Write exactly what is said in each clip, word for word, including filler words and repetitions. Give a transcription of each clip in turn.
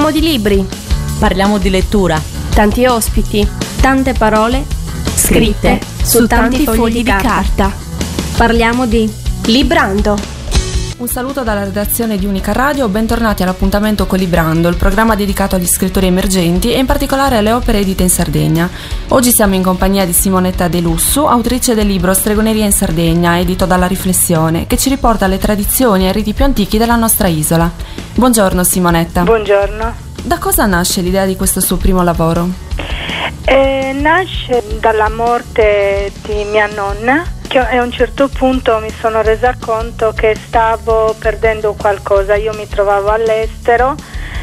Parliamo di libri, parliamo di lettura, tanti ospiti, tante parole scritte su, su tanti, tanti fogli, fogli di carta. carta. Parliamo di Librando. Un saluto dalla redazione di Unica Radio, bentornati all'appuntamento con Librando, il programma dedicato agli scrittori emergenti e in particolare alle opere edite in Sardegna. Oggi siamo in compagnia di Simonetta De Lussu, autrice del libro Stregoneria in Sardegna, edito dalla Riflessione, che ci riporta alle tradizioni e ai riti più antichi della nostra isola. Buongiorno Simonetta. Buongiorno. Da cosa nasce l'idea di questo suo primo lavoro? Eh, nasce dalla morte di mia nonna, che a un certo punto mi sono resa conto che stavo perdendo qualcosa. Io mi trovavo all'estero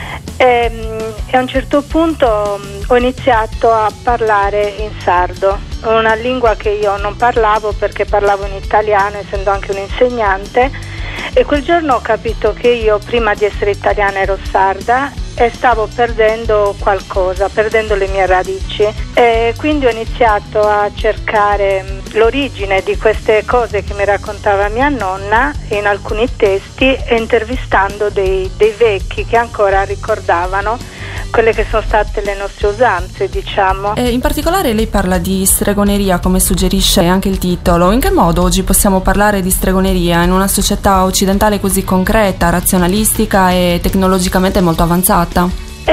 e, e a un certo punto ho iniziato a parlare in sardo, una lingua che io non parlavo perché parlavo in italiano, essendo anche un insegnante, e quel giorno ho capito che io prima di essere italiana ero sarda e stavo perdendo qualcosa, perdendo le mie radici, e quindi ho iniziato a cercare l'origine di queste cose che mi raccontava mia nonna in alcuni testi e intervistando dei, dei vecchi che ancora ricordavano quelle che sono state le nostre usanze, diciamo. E in particolare lei parla di stregoneria, come suggerisce anche il titolo. In che modo oggi possiamo parlare di stregoneria in una società occidentale così concreta, razionalistica e tecnologicamente molto avanzata?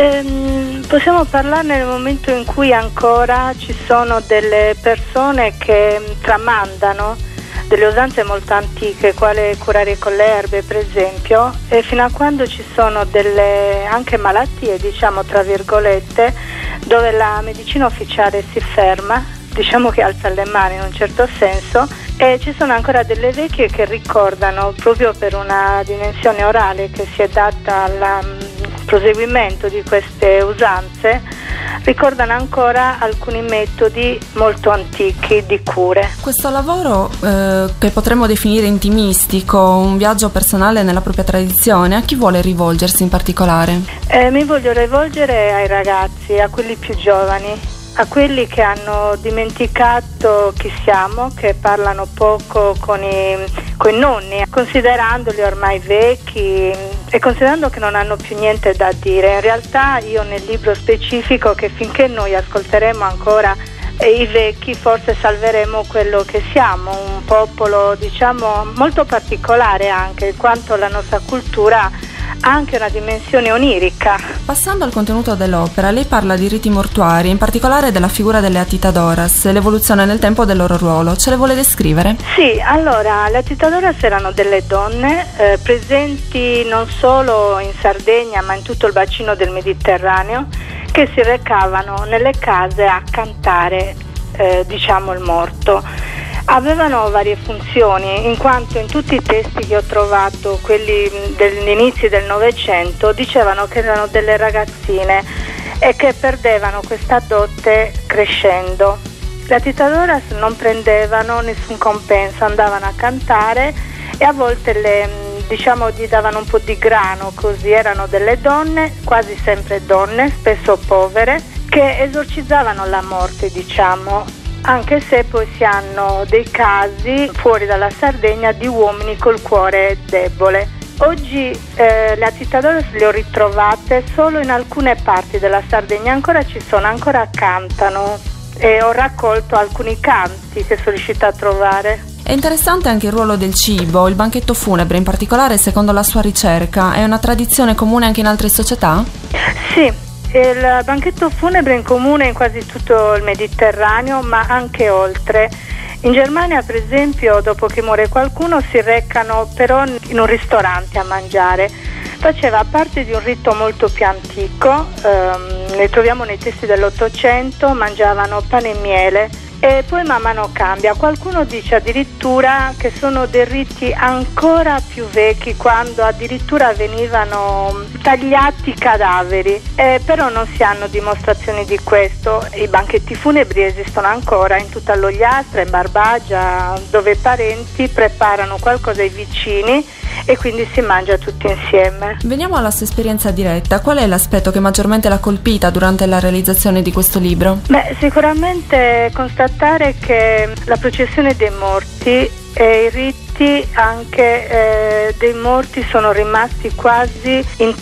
Ehm, possiamo parlarne nel momento in cui ancora ci sono delle persone che tramandano delle usanze molto antiche, quale curare con le erbe per esempio, e fino a quando ci sono delle anche malattie, diciamo tra virgolette, dove la medicina ufficiale si ferma, diciamo che alza le mani in un certo senso, e ci sono ancora delle vecchie che ricordano, proprio per una dimensione orale che si è data al proseguimento di queste usanze, ricordano ancora alcuni metodi molto antichi di cure. Questo lavoro eh, che potremmo definire intimistico, un viaggio personale nella propria tradizione, a chi vuole rivolgersi in particolare? Eh, mi voglio rivolgere ai ragazzi, a quelli più giovani, a quelli che hanno dimenticato chi siamo, che parlano poco con i, con i nonni, considerandoli ormai vecchi e considerando che non hanno più niente da dire. In realtà io nel libro specifico che finché noi ascolteremo ancora i vecchi forse salveremo quello che siamo, un popolo diciamo molto particolare anche, in quanto la nostra cultura ha anche una dimensione onirica. Passando al contenuto dell'opera, lei parla di riti mortuari, in particolare della figura delle Atitadoras e l'evoluzione nel tempo del loro ruolo. Ce le vuole descrivere? Sì, allora, le Atitadoras erano delle donne eh, presenti non solo in Sardegna ma in tutto il bacino del Mediterraneo, che si recavano nelle case a cantare eh, diciamo il morto. Avevano varie funzioni, in quanto in tutti i testi che ho trovato, quelli degli inizi del Novecento, dicevano che erano delle ragazzine e che perdevano questa dote crescendo. Le Atitadoras non prendevano nessun compenso, andavano a cantare e a volte le, diciamo, gli davano un po' di grano, così erano delle donne, quasi sempre donne, spesso povere, che esorcizzavano la morte, diciamo. Anche se poi si hanno dei casi fuori dalla Sardegna di uomini col cuore debole. Oggi eh, le Atitadoras le ho ritrovate solo in alcune parti della Sardegna, ancora ci sono, ancora cantano e ho raccolto alcuni canti che sono riuscita a trovare. È interessante anche il ruolo del cibo, il banchetto funebre in particolare, secondo la sua ricerca, è una tradizione comune anche in altre società? Sì. Il banchetto funebre è in comune in quasi tutto il Mediterraneo, ma anche oltre. In Germania, per esempio, dopo che muore qualcuno si recano però in un ristorante a mangiare. Faceva parte di un rito molto più antico, ehm, ne troviamo nei testi dell'Ottocento, mangiavano pane e miele e poi man mano cambia. Qualcuno dice addirittura che sono dei riti ancora più vecchi, quando addirittura venivano tagliati cadaveri, eh, però non si hanno dimostrazioni di questo. I banchetti funebri esistono ancora in tutta l'Ogliastra, in Barbagia, dove i parenti preparano qualcosa ai vicini e quindi si mangia tutti insieme. Veniamo alla sua esperienza diretta. Qual è l'aspetto che maggiormente l'ha colpita durante la realizzazione di questo libro? Beh, sicuramente constatare che la processione dei morti e i riti anche eh, dei morti sono rimasti quasi intatti.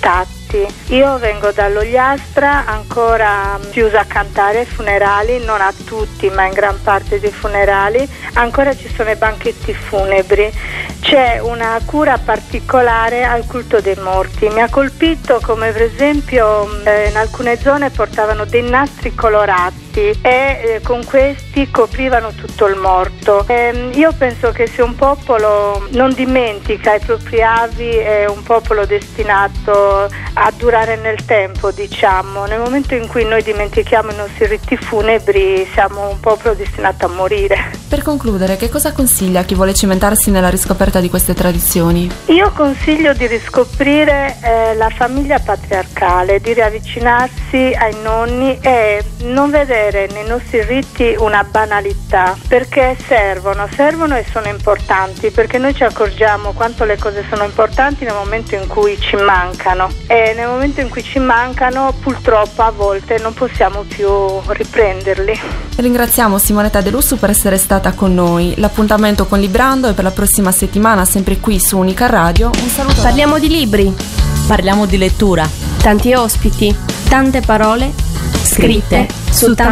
morti. Io vengo dall'Ogliastra, ancora si usa cantare ai funerali, non a tutti ma in gran parte dei funerali, ancora ci sono i banchetti funebri, c'è una cura particolare al culto dei morti. Mi ha colpito come per esempio eh, in alcune zone portavano dei nastri colorati e eh, con questi coprivano tutto il morto. Eh, io penso che se un popolo non dimentica i propri avi è un popolo destinato a durare nel tempo, diciamo. Nel momento in cui noi dimentichiamo i nostri riti funebri siamo un popolo destinato a morire. Per concludere, che cosa consiglia a chi vuole cimentarsi nella riscoperta di queste tradizioni? Io consiglio di riscoprire eh, la famiglia patriarcale, di riavvicinarsi ai nonni e non vedere nei nostri riti una banalità, perché servono, servono e sono importanti, perché noi ci accorgiamo quanto le cose sono importanti nel momento in cui ci mancano e nel momento in cui ci mancano purtroppo a volte non possiamo più riprenderli. Ringraziamo Simonetta De Lussu per essere stata con noi. L'appuntamento con Librando è per la prossima settimana, sempre qui su Unica Radio. Un saluto. Parliamo di libri, Parliamo di lettura. tanti ospiti, tante parole scritte su tanti